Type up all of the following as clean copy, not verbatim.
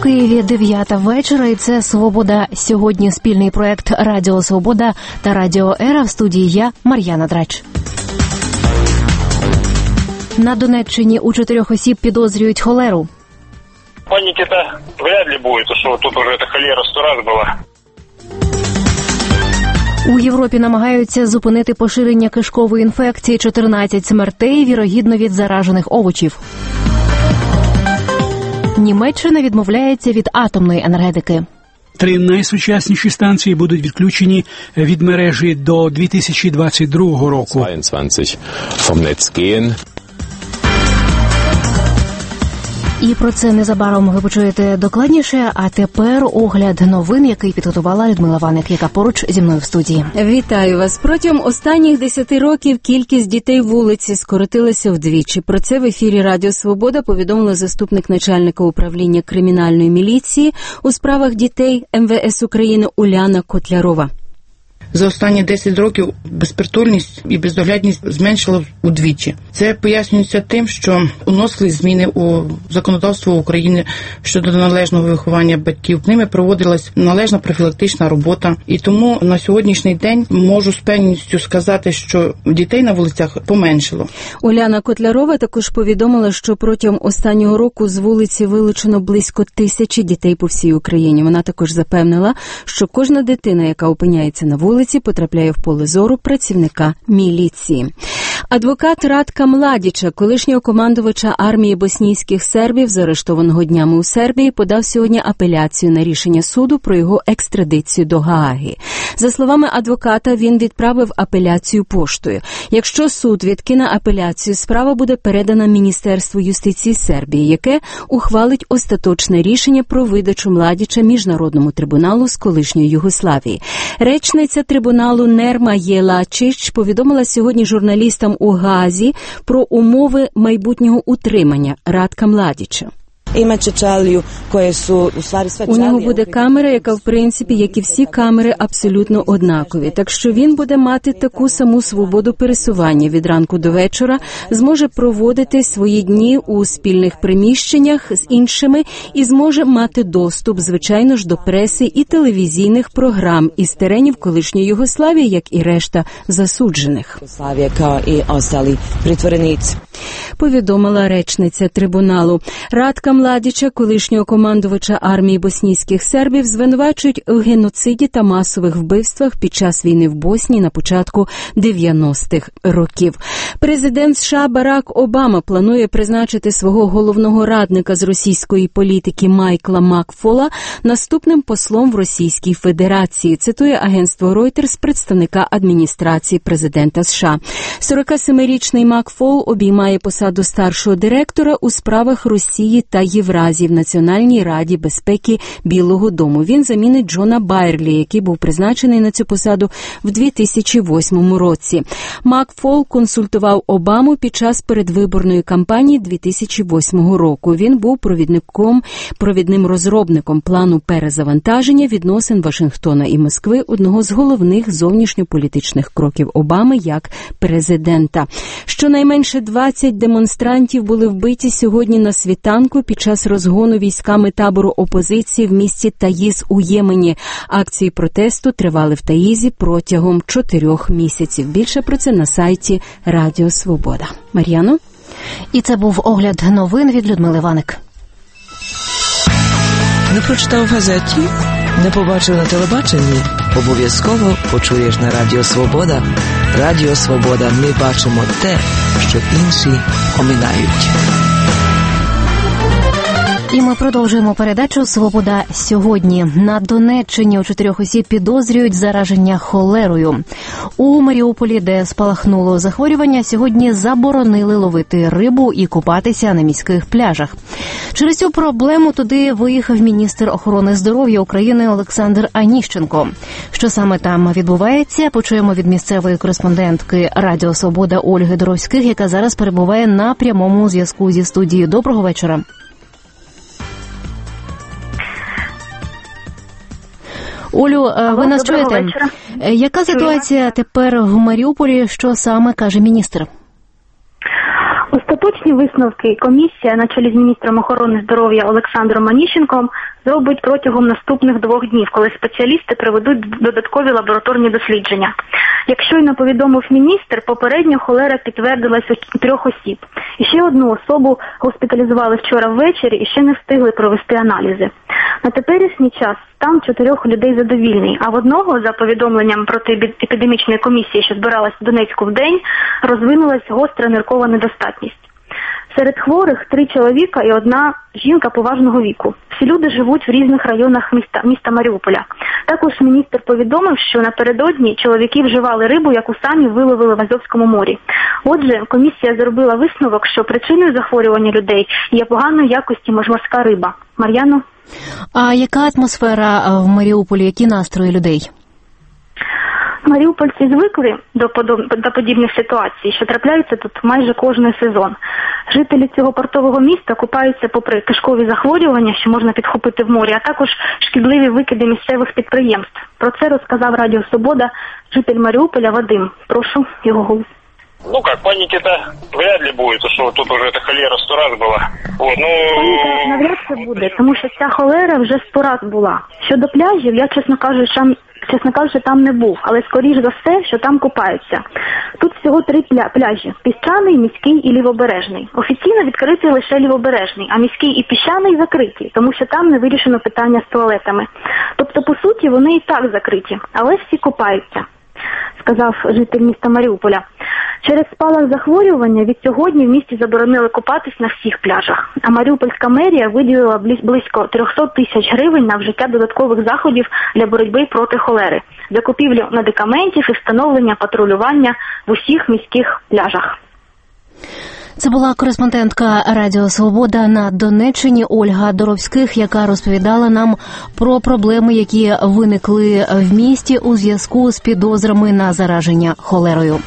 Києві 9 вечора, і це «Свобода сьогодні» – спільний проект «Радіо Свобода» та «Радіо Ера». В студії я, Мар'яна Драч. На Донеччині у 4 осіб підозрюють холеру. Паники-то вряд ли будет, что тут уже эта холера 100 раз была. У Європі намагаються зупинити поширення кишкової інфекції. 14 смертей, вірогідно, від заражених овочів. Німеччина відмовляється від атомної енергетики. 3 найсучасніші станції будуть відключені від мережі до 2022 року. 22 vom Netz gehen. І про це незабаром ви почуєте докладніше. А тепер огляд новин, який підготувала Людмила Ваник, яка поруч зі мною в студії. Вітаю вас. Протягом останніх 10 років кількість дітей вулиці скоротилася вдвічі. Про це в ефірі Радіо Свобода повідомила заступник начальника управління кримінальної міліції у справах дітей МВС України Уляна Котлярова. За останні 10 років безпритульність і бездоглядність зменшила удвічі. Це пояснюється тим, що вносились зміни у законодавство України щодо належного виховання батьків. Ними проводилась належна профілактична робота. І тому на сьогоднішній день можу з певністю сказати, що дітей на вулицях поменшило. Уляна Котлярова також повідомила, що протягом останнього року з вулиці вилучено близько 1000 дітей по всій Україні. Вона також запевнила, що кожна дитина, яка опиняється на вулиці, потрапляє в поле зору працівника міліції. Адвокат Радка Младіча, колишнього командувача армії боснійських сербів, заарештованого днями у Сербії, подав сьогодні апеляцію на рішення суду про його екстрадицію до Гааги. За словами адвоката, він відправив апеляцію поштою. Якщо суд відкине апеляцію, справа буде передана Міністерству юстиції Сербії, яке ухвалить остаточне рішення про видачу Младіча Міжнародному трибуналу з колишньої Югославії. Речниця трибуналу Нерма Єлачич повідомила сьогодні журналістам у Гаазі про умови майбутнього утримання Радка Младіча. У нього буде камера, яка, в принципі, як і всі камери, абсолютно однакові. Так що він буде мати таку саму свободу пересування від ранку до вечора, зможе проводити свої дні у спільних приміщеннях з іншими і зможе мати доступ, звичайно ж, до преси і телевізійних програм із теренів колишньої Югославії, як і решта засуджених. Повідомила речниця трибуналу. Радка Младіча, колишнього командувача армії боснійських сербів, звинувачують у геноциді та масових вбивствах під час війни в Боснії на початку 90-х років. Президент США Барак Обама планує призначити свого головного радника з російської політики Майкла Макфола наступним послом в Російській Федерації, цитує агентство Reuters представника адміністрації президента США. 47-річний Макфол обіймає посаду старшого директора у справах Росії та Євразії в Національній раді безпеки Білого дому. Він замінить Джона Байерлі, який був призначений на цю посаду в 2008 році. Макфол консультував Обаму під час передвиборної кампанії 2008 року. Він був провідним розробником плану перезавантаження відносин Вашингтона і Москви, одного з головних зовнішньополітичних кроків Обами як президента. Щонайменше 20 демонстрантів були вбиті сьогодні на світанку під час розгону військами табору опозиції в місті Таїз у Ємені. Акції протесту тривали в Таїзі протягом 4 місяців. Більше про це на сайті Радіо Свобода. Мар'яно? І це був огляд новин від Людмили Ваник. Не прочитав в газеті? Не побачив на телебаченні? Обов'язково почуєш на Радіо Свобода. Радіо Свобода. Ми бачимо те, що інші оминають. І ми продовжуємо передачу «Свобода сьогодні». На Донеччині у 4 осіб підозрюють зараження холерою. У Маріуполі, де спалахнуло захворювання, сьогодні заборонили ловити рибу і купатися на міських пляжах. Через цю проблему туди виїхав міністр охорони здоров'я України Олександр Аніщенко. Що саме там відбувається, почуємо від місцевої кореспондентки Радіо Свобода Ольги Доровських, яка зараз перебуває на прямому зв'язку зі студією. Доброго вечора. Олю, ви нас чуєте? Вечора. Яка ситуація тепер в Маріуполі? Що саме каже міністр? Остаточні висновки комісія на чолі з міністром охорони здоров'я Олександром Аніщенком зробить протягом наступних 2 днів, коли спеціалісти проведуть додаткові лабораторні дослідження. Як щойно повідомив міністр, попередньо холера підтвердилась у 3 осіб. І ще одну особу госпіталізували вчора ввечері і ще не встигли провести аналізи. На теперішній час стан 4 людей задовільний, а в одного, за повідомленням протиепідемічної комісії, що збиралась в Донецьку в день, розвинулась гостра ниркова недостатність. Серед хворих 3 чоловіка і 1 жінка поважного віку. Всі люди живуть в різних районах міста Маріуполя. Також міністр повідомив, що напередодні чоловіки вживали рибу, яку самі виловили в Азовському морі. Отже, комісія зробила висновок, що причиною захворювання людей є поганої якості морська риба. Мар'яно? А яка атмосфера в Маріуполі, які настрої людей? Маріупольці звикли до подібних ситуацій, що трапляються тут майже кожний сезон. Жителі цього портового міста купаються попри кишкові захворювання, що можна підхопити в морі, а також шкідливі викиди місцевих підприємств. Про це розказав Радіо Свобода житель Маріуполя Вадим. Прошу його голос. Ну как, паники-то вряд ли будет, что тут уже эта холера 100 раз была. Вот, ну... Паніка навряд це буде, тому що ця холера вже 100 раз була. Щодо пляжів, я, чесно кажучи, там не був, але скоріш за все, що там купаються. Тут всього 3 пляжі – Піщаний, Міський і Лівобережний. Офіційно відкритий лише Лівобережний, а Міський і Піщаний закриті, тому що там не вирішено питання з туалетами. Тобто, по суті, вони і так закриті, але всі купаються, сказав житель міста Маріуполя. Через спалах захворювання від сьогодні в місті заборонили купатись на всіх пляжах. А Маріупольська мерія виділила близько 300 тисяч гривень на вжиття додаткових заходів для боротьби проти холери, закупівлю медикаментів і встановлення патрулювання в усіх міських пляжах. Це була кореспондентка Радіо Свобода на Донеччині Ольга Доровських, яка розповідала нам про проблеми, які виникли в місті у зв'язку з підозрами на зараження холерою.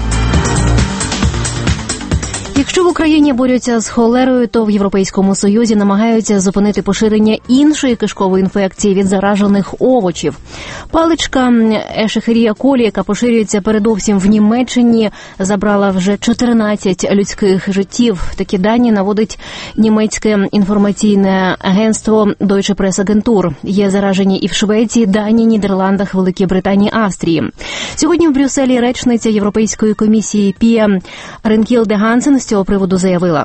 Якщо в Україні борються з холерою, то в Європейському Союзі намагаються зупинити поширення іншої кишкової інфекції від заражених овочів. Паличка Ешерихія колі, яка поширюється передовсім в Німеччині, забрала вже 14 людських життів. Такі дані наводить німецьке інформаційне агентство Deutsche Presse-Agentur. Є заражені і в Швеції, Данії, Нідерландах, Великій Британії, Австрії. Сьогодні в Брюсселі речниця Європейської комісії Пія Ренкілде Гансен з цього приводу заявила.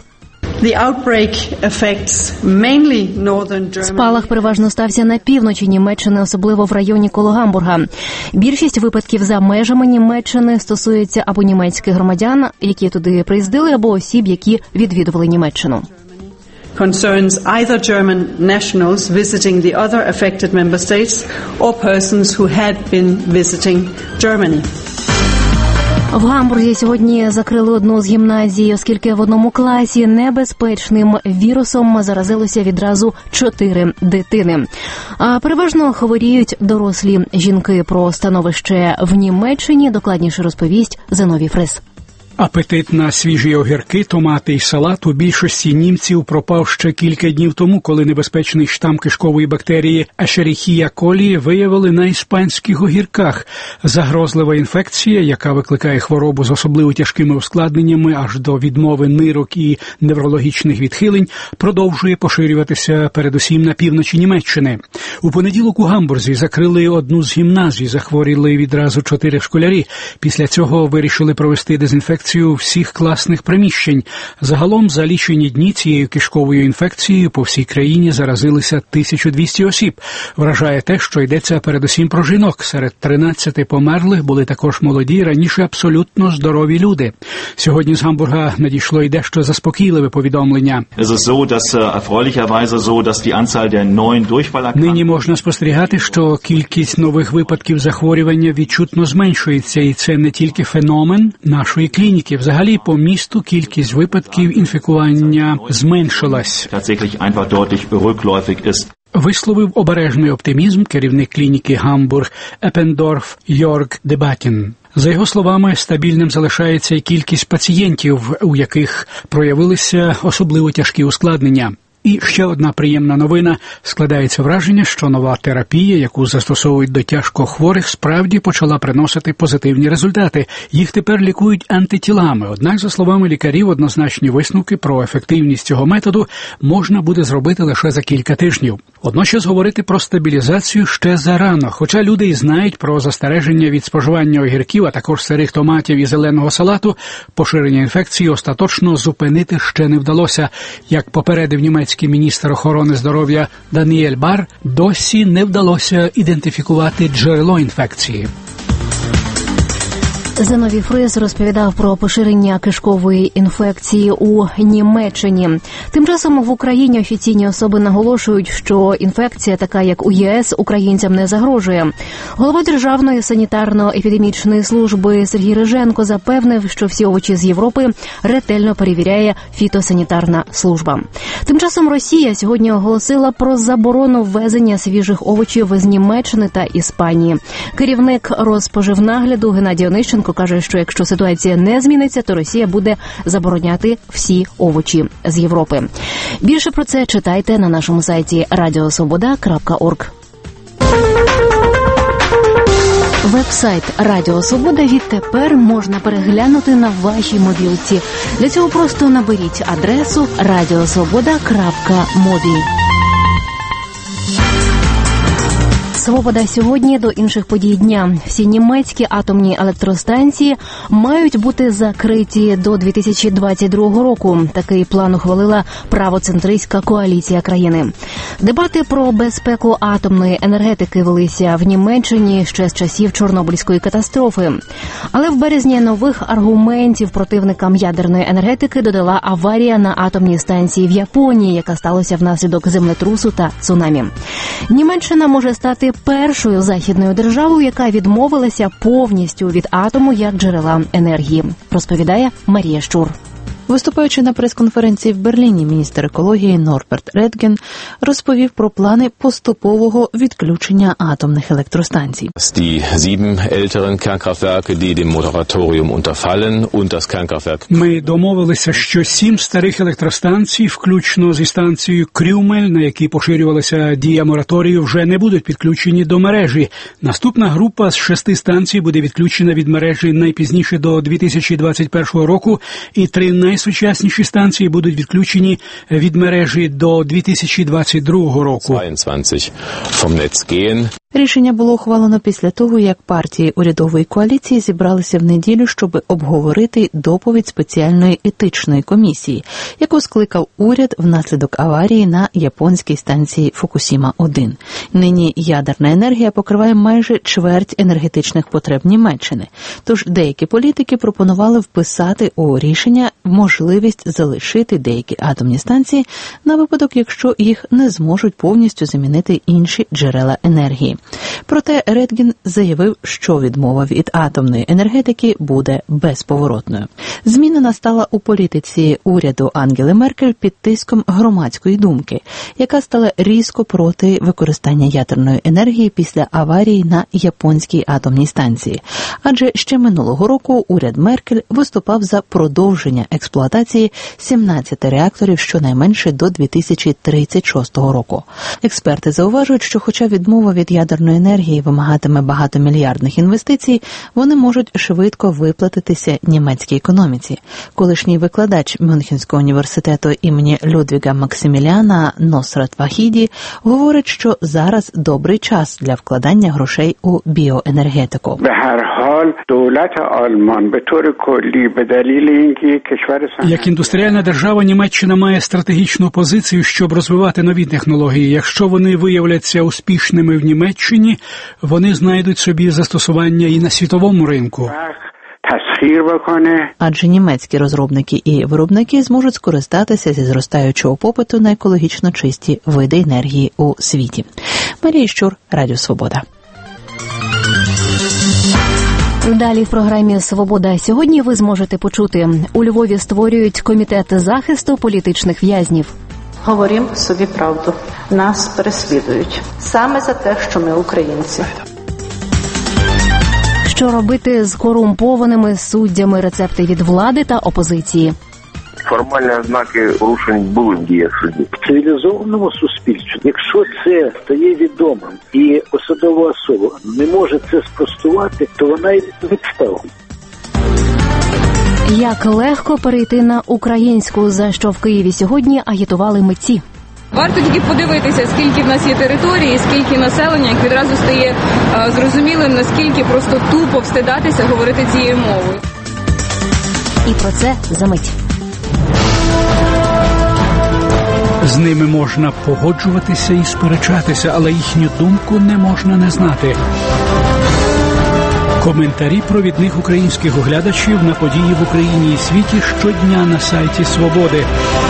Спалах переважно стався на півночі Німеччини, особливо в районі коло Гамбурга. Більшість випадків за межами Німеччини стосується або німецьких громадян, які туди приїздили, або осіб, які відвідували Німеччину. Concerns either German nationals visiting the other affected member states or persons who had been visiting Germany. В Гамбурзі сьогодні закрили одну з гімназій, оскільки в одному класі небезпечним вірусом заразилося відразу 4 дитини. А переважно хворіють дорослі жінки. Про становище в Німеччині докладніше розповість Зиновій Фрис. Апетит на свіжі огірки, томати і салат у більшості німців пропав ще кілька днів тому, коли небезпечний штам кишкової бактерії Ешерихія колі виявили на іспанських огірках. Загрозлива інфекція, яка викликає хворобу з особливо тяжкими ускладненнями аж до відмови нирок і неврологічних відхилень, продовжує поширюватися передусім на півночі Німеччини. У понеділок у Гамбурзі закрили одну з гімназій, захворіли відразу 4 школярі. Після цього вирішили провести дезінфекцію всіх класних приміщень. Загалом за лічені дні цією кишковою інфекцією по всій країні заразилися 1200 осіб. Вражає те, що йдеться передусім про жінок. Серед 13 померлих були також молоді, раніше абсолютно здорові люди. Сьогодні з Гамбурга надійшло й дещо заспокійливе повідомлення. Нині можна спостерігати, що кількість нових випадків захворювання відчутно зменшується, і це не тільки феномен нашої клініки. Взагалі, по місту кількість випадків інфікування зменшилась. Висловив обережний оптимізм керівник клініки Гамбург Еппендорф Йорг Дебакін. За його словами, стабільним залишається і кількість пацієнтів, у яких проявилися особливо тяжкі ускладнення. І ще одна приємна новина. Складається враження, що нова терапія, яку застосовують до тяжко хворих, справді почала приносити позитивні результати. Їх тепер лікують антитілами. Однак, за словами лікарів, однозначні висновки про ефективність цього методу можна буде зробити лише за кілька тижнів. Водночас говорити про стабілізацію ще зарано. Хоча люди і знають про застереження від споживання огірків, а також сирих томатів і зеленого салату, поширення інфекції остаточно зупинити ще не вдалося. Як попередив німецький міністр охорони здоров'я Даніель Бар, досі не вдалося ідентифікувати джерело інфекції. Зиновій Фрис розповідав про поширення кишкової інфекції у Німеччині. Тим часом в Україні офіційні особи наголошують, що інфекція, така як у ЄС, українцям не загрожує. Голова Державної санітарно-епідемічної служби Сергій Риженко запевнив, що всі овочі з Європи ретельно перевіряє фітосанітарна служба. Тим часом Росія сьогодні оголосила про заборону ввезення свіжих овочів з Німеччини та Іспанії. Керівник Розпоживнагляду Геннадій Онищенко каже, що якщо ситуація не зміниться, то Росія буде забороняти всі овочі з Європи. Більше про це читайте на нашому сайті radiosvoboda.org. Веб-сайт Радіо Свобода відтепер можна переглянути на вашій мобілці. Для цього просто наберіть адресу radiosvoboda.mobi. Свобода сьогодні до інших подій дня. Всі німецькі атомні електростанції мають бути закриті до 2022 року. Такий план ухвалила правоцентристська коаліція країни. Дебати про безпеку атомної енергетики велися в Німеччині ще з часів Чорнобильської катастрофи. Але в березні нових аргументів противникам ядерної енергетики додала аварія на атомній станції в Японії, яка сталася внаслідок землетрусу та цунамі. Німеччина може стати першою західною державою, яка відмовилася повністю від атому як джерела енергії, розповідає Марія Щур. Виступаючи на прес-конференції в Берліні, міністр екології Норберт Редген розповів про плани поступового відключення атомних електростанцій. Ми домовилися, що 7 старих електростанцій, включно зі станцією Крюмель, на якій поширювалася дія мораторію, вже не будуть підключені до мережі. Наступна група з 6 станцій буде відключена від мережі найпізніше до 2021 року, і 3 найсучасніші станції будуть відключені від мережі до 2022 року. Рішення було ухвалено після того, як партії урядової коаліції зібралися в неділю, щоб обговорити доповідь спеціальної етичної комісії, яку скликав уряд внаслідок аварії на японській станції Фукусіма-1. Нині ядерна енергія покриває майже чверть енергетичних потреб Німеччини. Тож деякі політики пропонували вписати у рішення можливість залишити деякі атомні станції на випадок, якщо їх не зможуть повністю замінити інші джерела енергії. Проте Редген заявив, що відмова від атомної енергетики буде безповоротною. Зміна настала у політиці уряду Ангели Меркель під тиском громадської думки, яка стала різко проти використання ядерної енергії після аварії на японській атомній станції. Адже ще минулого року уряд Меркель виступав за продовження експлуатації 17 реакторів щонайменше до 2036 року. Експерти зауважують, що хоча відмова від ядерної енергії вимагатиме багатомільярдних інвестицій, вони можуть швидко виплатитися німецькій економіці. Колишній викладач Мюнхенського університету імені Людвіга Максиміліана Носрат Вахіді говорить, що зараз добрий час для вкладання грошей у біоенергетику. Як індустріальна держава, Німеччина має стратегічну позицію, щоб розвивати нові технології. Якщо вони виявляться успішними в Німеччині, вони знайдуть собі застосування і на світовому ринку. Адже німецькі розробники і виробники зможуть скористатися зі зростаючого попиту на екологічно чисті види енергії у світі. Марія Щур, Радіо Свобода. Далі в програмі «Свобода сьогодні» ви зможете почути. У Львові створюють комітет захисту політичних в'язнів. Говоримо собі правду. Нас переслідують. Саме за те, що ми українці. Що робити з корумпованими суддями, рецепти від влади та опозиції. формальні ознаки порушень були в діях судді. В цивілізованому суспільстві, якщо це стає відомим і посадова особа не може це спростувати, то вона йде в відставку. Як легко перейти на українську, за що в Києві сьогодні агітували митці. Варто тільки подивитися, скільки в нас є території, скільки населення, як відразу стає зрозумілим, наскільки просто тупо встидатися говорити цією мовою. І про це за мить. З ними можна погоджуватися і сперечатися, але їхню думку не можна не знати. Коментарі провідних українських оглядачів на події в Україні і світі щодня на сайті Свободи.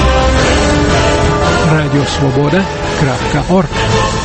radiosvoboda.org.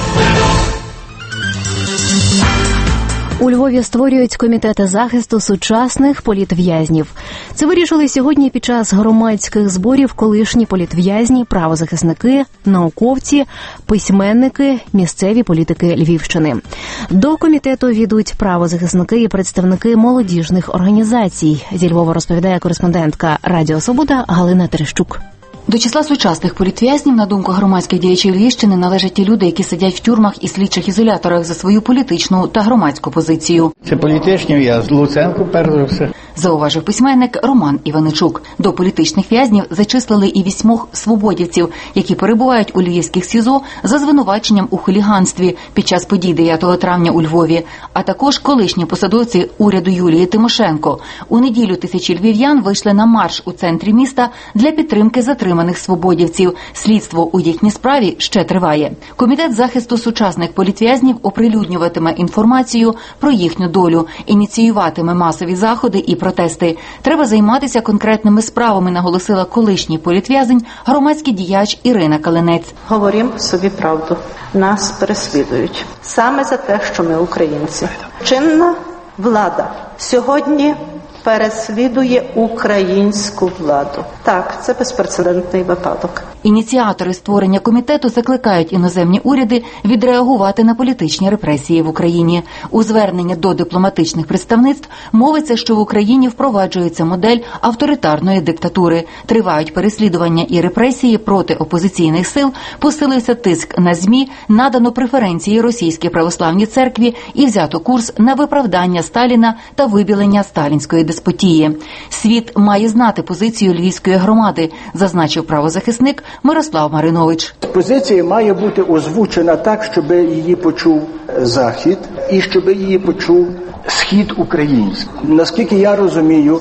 У Львові створюють комітети захисту сучасних політв'язнів. Це вирішили сьогодні під час громадських зборів колишні політв'язні, правозахисники, науковці, письменники, місцеві політики Львівщини. До комітету війдуть правозахисники і представники молодіжних організацій. Зі Львова розповідає кореспондентка Радіо Свобода Галина Терещук. До числа сучасних політв'язнів, на думку громадських діячів Львівщини, належать ті люди, які сидять в тюрмах і слідчих ізоляторах за свою політичну та громадську позицію. Це політичні в'язні. Луценко, перш за все. Зауважив письменник Роман Іваничук. До політичних в'язнів зачислили і 8 свободівців, які перебувають у львівських СІЗО за звинуваченням у хуліганстві під час подій 9 травня у Львові, а також колишні посадовці уряду Юлії Тимошенко. У неділю тисячі львів'ян вийшли на марш у центрі міста для підтримки затриманих свободівців. Слідство у їхній справі ще триває. Комітет захисту сучасних політв'язнів оприлюднюватиме інформацію про їхню долю, ініціюватиме масові заходи і протести. Треба займатися конкретними справами, наголосила колишній політв'язень, громадський діяч Ірина Калинець. Говоримо собі правду. Нас переслідують. Саме за те, що ми українці. Чинна влада сьогодні переслідує українську владу. Так, це безпрецедентний випадок. Ініціатори створення комітету закликають іноземні уряди відреагувати на політичні репресії в Україні. У зверненні до дипломатичних представництв мовиться, що в Україні впроваджується модель авторитарної диктатури. Тривають переслідування і репресії проти опозиційних сил, посилився тиск на ЗМІ, надано преференції Російській православній церкві і взято курс на виправдання Сталіна та вибілення сталінської деспотії. Світ має знати позицію львівської громади, зазначив правозахисник Мирослав Маринович. Позиція має бути озвучена так, щоб її почув Захід і щоб її почув Схід український. Наскільки я розумію,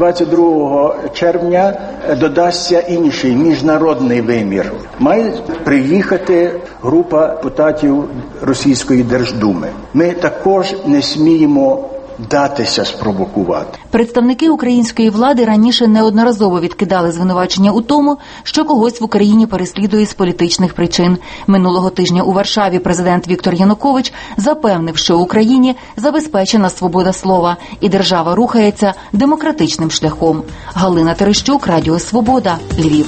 22 червня додасться інший міжнародний вимір. Має приїхати група депутатів Російської Держдуми. Ми також не сміємо датися спровокувати. Представники української влади раніше неодноразово відкидали звинувачення у тому, що когось в Україні переслідує з політичних причин. Минулого тижня у Варшаві президент Віктор Янукович запевнив, що в Україні забезпечена свобода слова і держава рухається демократичним шляхом. Галина Терещук, Радіо Свобода, Львів.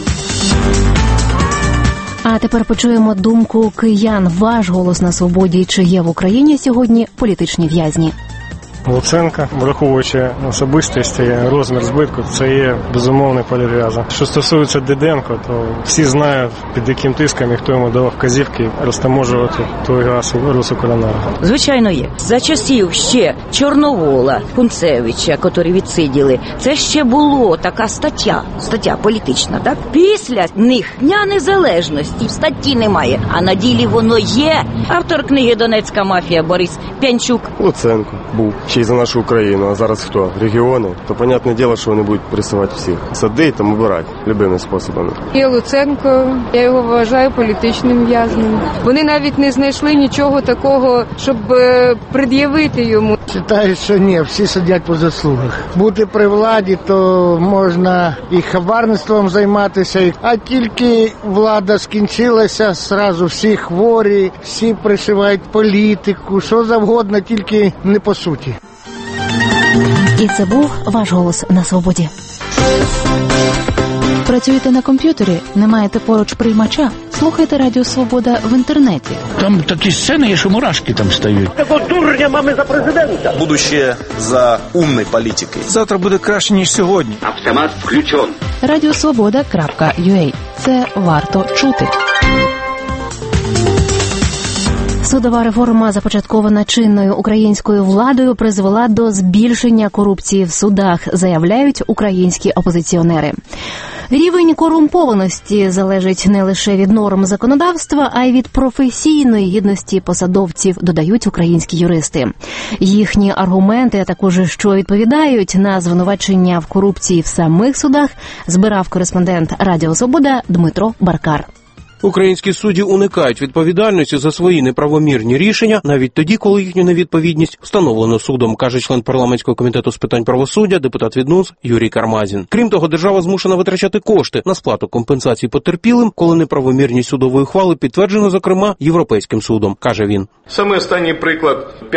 А тепер почуємо думку киян. Ваш голос на свободі. Чи є в Україні сьогодні політичні в'язні? Луценка, враховуючи особистості, розмір збитку, це є безумовний політв'язень. Що стосується Диденко, то всі знають, під яким тиском і хто йому давав вказівки розтаможувати той газ у Росукренерго. Звичайно є. За часів ще Чорновола, Кунцевича, котрі відсиділи, це ще було така стаття політична, так? Після них Дня Незалежності в статті немає, а на ділі воно є. Автор книги «Донецька мафія» Борис Пянчук. Луценко був. Ще й за нашу Україну, а зараз хто? Регіони? То, понятне діло, що вони будуть пресувати всіх. Сади там обирати любими способами. Є Луценко, я його вважаю політичним в'язнем. Вони навіть не знайшли нічого такого, щоб пред'явити йому. Вважаю, що ні, всі сидять по заслугах. Бути при владі, то можна і хабарництвом займатися, а тільки влада скінчилася, зразу всі хворі, всі пришивають політику, що завгодно, тільки не по суті. І це був ваш голос на свободі. Працюєте на комп'ютері? Не маєте поруч приймача? Слухайте Радіо Свобода в інтернеті. Там такі сцени є, що мурашки там стають. Такого дурня мами за президента. Будущее за умной політикою. Завтра буде краще, ніж сьогодні. Автомат включен. radiosvoboda.ua. Це варто чути. Судова реформа, започаткована чинною українською владою, призвела до збільшення корупції в судах, заявляють українські опозиціонери. Рівень корумпованості залежить не лише від норм законодавства, а й від професійної гідності посадовців, додають українські юристи. Їхні аргументи, а також що відповідають на звинувачення в корупції в самих судах, збирав кореспондент Радіо Свобода Дмитро Баркар. Українські судді уникають відповідальності за свої неправомірні рішення, навіть тоді, коли їхню невідповідність встановлено судом, каже член парламентського комітету з питань правосуддя, депутат від НУНС Юрій Кармазін. Крім того, держава змушена витрачати кошти на сплату компенсацій потерпілим, коли неправомірність судової ухвали підтверджено, зокрема, Європейським судом, каже він. Саме останній приклад –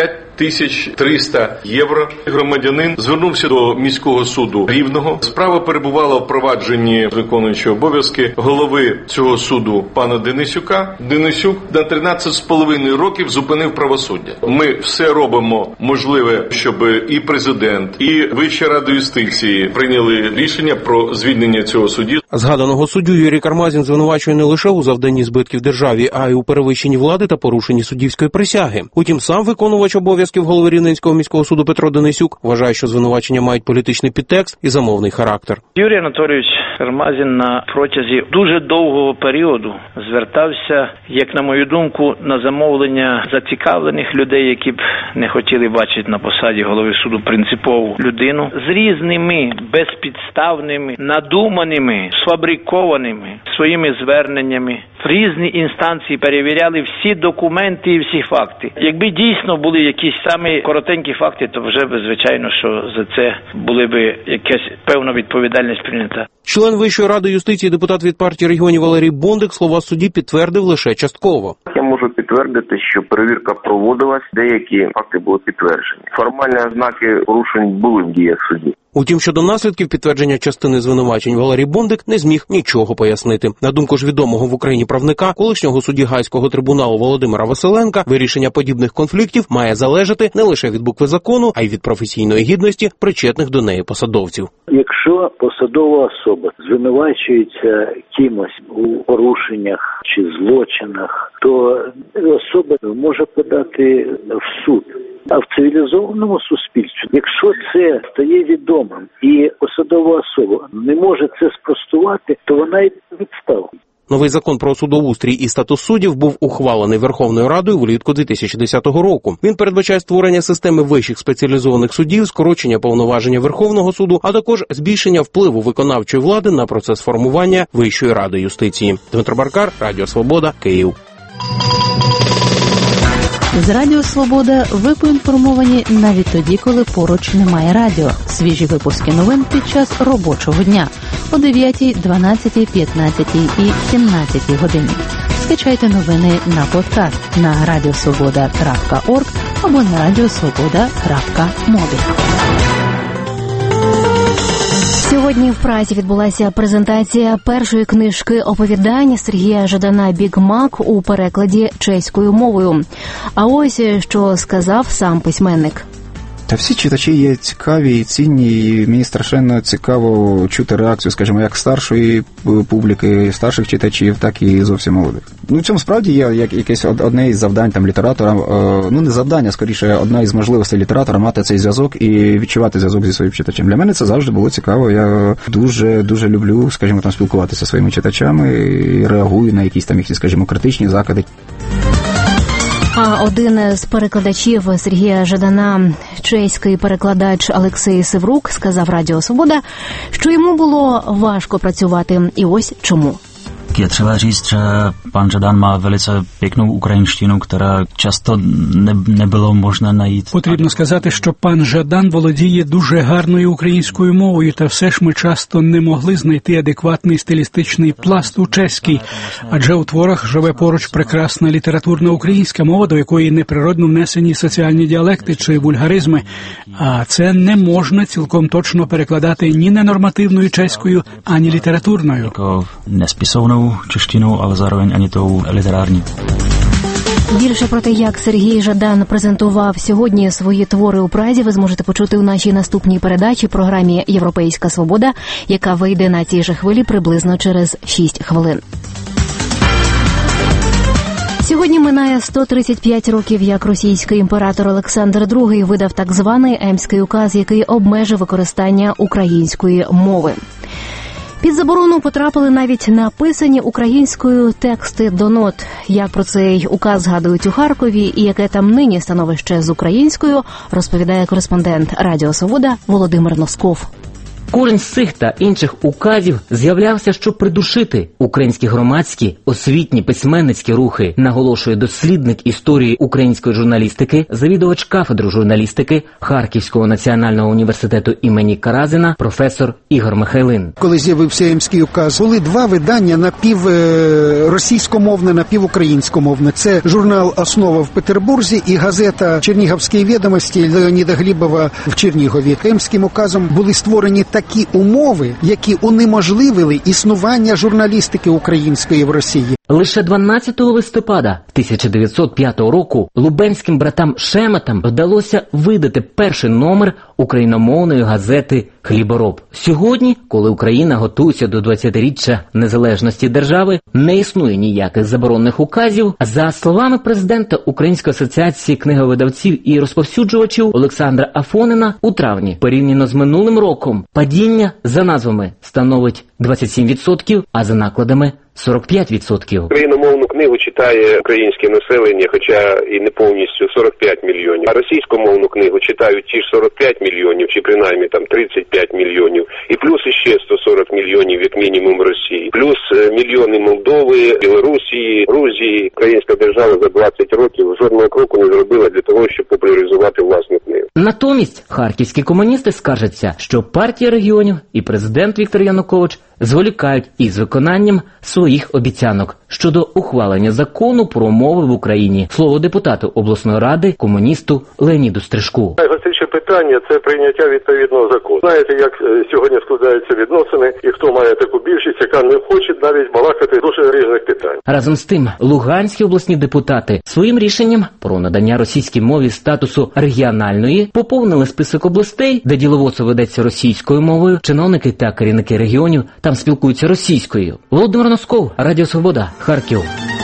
5300 євро. Громадянин звернувся до міського суду Рівного. Справа перебувала в провадженні виконуючого обов'язки голови цього суду пана Денисюка. Денисюк на 13,5 років зупинив правосуддя. Ми все робимо можливе, щоб і президент, і Вища рада юстиції прийняли рішення про звільнення цього судді. Згаданого суддю Юрій Кармазін звинувачує не лише у завданні збитків державі, а й у перевищенні влади та порушенні суддівської присяги. Утім, сам виконувач обов'язків голови Рівненського міського суду Петро Денисюк вважає, що звинувачення мають політичний підтекст і замовний характер. Юрій Анатолійович Кармазін на протязі дуже довгого періоду звертався, як на мою думку, на замовлення зацікавлених людей, які б не хотіли бачити на посаді голови суду принципову людину, з різними безпідставними, надуманими, сфабрикованими своїми зверненнями. В різні інстанції перевіряли всі документи і всі факти. Якби дійсно були якісь самі коротенькі факти, то вже б, звичайно, що за це були б якась певна відповідальність прийнята. Член Вищої ради юстиції, депутат від партії регіонів Валерій Бондик слова судді підтвердив лише частково. Я можу підтвердити, що перевірка проводилась, деякі факти були підтверджені. Формальні ознаки порушень були в діях судді. Утім, щодо наслідків підтвердження частини звинувачень Валерій Бондик не зміг нічого пояснити. На думку ж відомого в Україні правника, колишнього судді Гаазького трибуналу Володимира Василенка, вирішення подібних конфліктів має залежати не лише від букви закону, а й від професійної гідності причетних до неї посадовців. Якщо посадова особа звинувачується кимось у порушеннях чи злочинах, то особа може подати в суд. А в цивілізованому суспільстві, якщо це стає відомим і посадова особа не може це спростувати, то вона й відстала. Новий закон про судоустрій і статус суддів був ухвалений Верховною Радою влітку 2010 року. Він передбачає створення системи вищих спеціалізованих судів, скорочення повноваження Верховного суду, а також збільшення впливу виконавчої влади на процес формування Вищої ради юстиції. Дмитро Баркар, Радіо Свобода, Київ. З Радіо Свобода ви поінформовані навіть тоді, коли поруч немає радіо. Свіжі випуски новин під час робочого дня о 9, 12, 15 і 17 годині. Скачайте новини на подкаст на radiosvoboda.org або на radiosvoboda.mobi. Сьогодні в Празі відбулася презентація першої книжки оповідань Сергія Жадана «Біг Мак» у перекладі чеською мовою. А ось що сказав сам письменник. Та всі читачі є цікаві і цінні, і мені страшенно цікаво чути реакцію, скажімо, як старшої публіки, старших читачів, так і зовсім молодих. Ну, в цьому справді є якесь одне із завдань там літератора, ну не завдання, скоріше, одна із можливостей літератора мати цей зв'язок і відчувати зв'язок зі своїм читачем. Для мене це завжди було цікаво. Я дуже люблю, скажімо, там спілкуватися зі своїми читачами і реагую на якісь там їхні, скажімо, критичні закиди. А один з перекладачів Сергія Жадана, чеський перекладач Олексій Севрук, сказав Радіо Свобода, що йому було важко працювати. І ось чому. Je třeba říct, že pan Žadan má velice pěknou ukrajinštinu, která často nebylo možné najít. Потрібно сказати, що пан Жадан володіє дуже гарною українською мовою, та все ж ми часто не могли знайти адекватний стилістичний пласт у чеській, адже у творах живе поруч прекрасна літературна українська мова, до якої неприродно внесені соціальні діалекти чи вульгаризми, а це не можна цілком точно перекладати ні ненормативною чеською, ані літературною. Несписовnou češtinu, ale zároveň ani tou literární. Більше про те, як Сергій Жадан презентував сьогодні свої твори у Празі, ви зможете почути у нашій наступній передачі, програмі «Європейська свобода», яка вийде на цій же хвилі приблизно через 6 хвилин. Сьогодні минає 135 років, як російський імператор Олександр II видав так званий Емський указ, який обмежив використання української мови. Під заборону потрапили навіть написані українською тексти до нот. Як про цей указ згадують у Харкові і яке там нині становище з українською, розповідає кореспондент Радіо Свобода Володимир Носков. Кожен з цих та інших указів з'являвся, щоб придушити українські громадські, освітні, письменницькі рухи, наголошує дослідник історії української журналістики, завідувач кафедри журналістики Харківського національного університету імені Каразіна, професор Ігор Михайлин. Коли з'явився Емський указ, були два видання напівросійськомовне, напівукраїнськомовне. Це журнал «Основа» в Петербурзі і газета «Чернігівські відомості» Леоніда Глібова в Чернігові. Емським указом були створені такі умови, які унеможливили існування журналістики української в Росії. Лише 12 листопада 1905 року лубенським братам Шеметам вдалося видати перший номер україномовної газети «Хлібороб». Сьогодні, коли Україна готується до 20-річчя незалежності держави, не існує ніяких заборонних указів. За словами президента Української асоціації книговидавців і розповсюджувачів Олександра Афонина, у травні, порівняно з минулим роком, падіння за назвами становить 27%, а за накладами 45%. Україномовну книгу читає українське населення, хоча і не повністю 45 мільйонів. А російськомовну книгу читають ті ж 45 мільйонів, чи принаймні там 35 мільйонів. І плюс іще 140 мільйонів, як мінімум, Росії. Плюс мільйони Молдови, Білорусії, Грузії. Українська держава за 20 років жодного кроку не зробила для того, щоб популяризувати власну книгу. Натомість харківські комуністи скаржаться, що партія регіонів і президент Віктор Янукович зволікають із виконанням своїх обіцянок щодо ухвалення закону про мови в Україні. Слово депутату обласної ради, комуністу Леоніду Стрижку. Найгостріше питання – це прийняття відповідного закону. Знаєте, як сьогодні складаються відносини, і хто має таку більшість, яка не хоче навіть балакати дуже різних питань. Разом з тим, луганські обласні депутати своїм рішенням про надання російській мові статусу регіональної поповнили список областей, де діловодство ведеться російською мовою, чиновники та керівники регіонів там спілкуються російською. Володимир Носков, Радіо Свобода, Харків.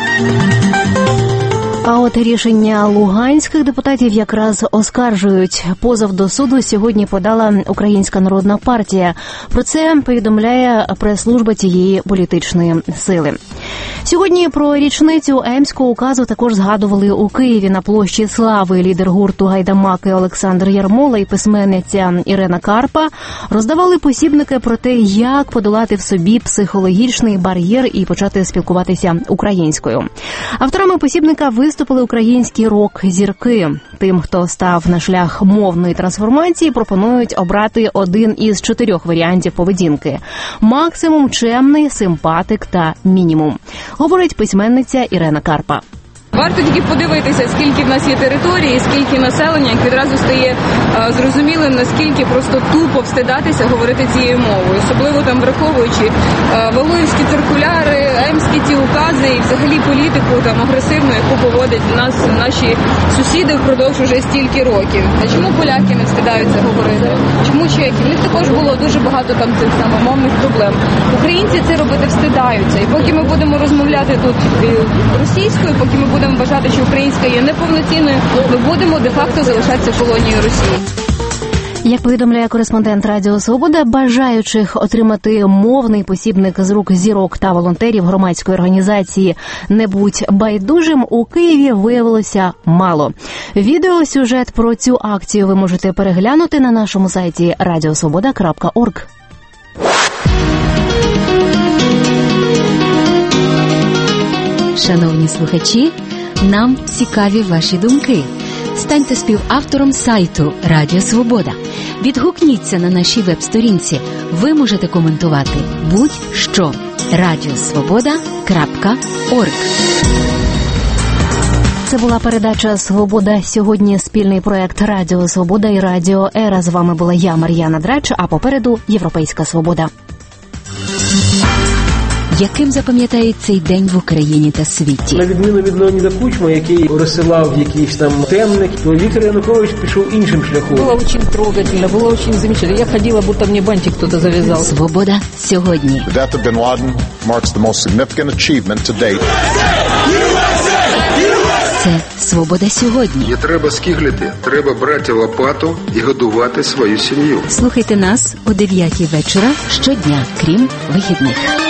А от рішення луганських депутатів якраз оскаржують. Позов до суду сьогодні подала Українська народна партія. Про це повідомляє прес-служба цієї політичної сили. Сьогодні про річницю Емського указу також згадували у Києві на площі Слави. Лідер гурту «Гайдамаки» Олександр Ярмола і письменниця Ірена Карпа роздавали посібники про те, як подолати в собі психологічний бар'єр і почати спілкуватися українською. Авторами посібника виступили українські рок-зірки. Тим, хто став на шлях мовної трансформації, пропонують обрати один із 4 варіантів поведінки. Максимум, чемний, симпатик та мінімум. Говорить письменниця Ірена Карпа. Варто тільки подивитися, скільки в нас є території, скільки населення, як відразу стає зрозумілим, наскільки просто тупо встидатися говорити цією мовою. Особливо там враховуючи валуївські циркуляри, емські ті укази і взагалі політику там агресивну, яку поводять нас наші сусіди впродовж уже стільки років. А чому поляки не встидаються говорити? Чому чеки? В них також було дуже багато там цих самомовних проблем. Українці це робити встидаються. І поки ми будемо розмовляти тут російською, поки ми будемо вважати, що українська є неповноцінною, ми будемо де-факто залишатися колонією Росії. Як повідомляє кореспондент Радіо Свобода, бажаючих отримати мовний посібник з рук зірок та волонтерів громадської організації «Не будь байдужим» у Києві виявилося мало. Відеосюжет про цю акцію ви можете переглянути на нашому сайті radiosvoboda.org. Шановні слухачі, нам цікаві ваші думки. Станьте співавтором сайту Радіо Свобода. Відгукніться на нашій веб-сторінці. Ви можете коментувати будь-що. radiosvoboda.org. Це була передача «Свобода сьогодні», спільний проект Радіо Свобода і Радіо Ера. З вами була я, Мар'яна Драч, а попереду «Європейська свобода». Яким запам'ятають цей день в Україні та світі? На відміну від Леоніда Кучми, який розсилав якийсь там темник, то Віктор Янукович пішов іншим шляхом. Було дуже трогательно, було дуже замечательно. Я ходила, будто мені бантик хтось зав'язав. Свобода сьогодні. The death of Bin Laden marks the most significant achievement to date. Це «Свобода сьогодні». Не треба скиглити, треба брати лопату і годувати свою сім'ю. Слухайте нас о 9:00 вечора щодня, крім вихідних.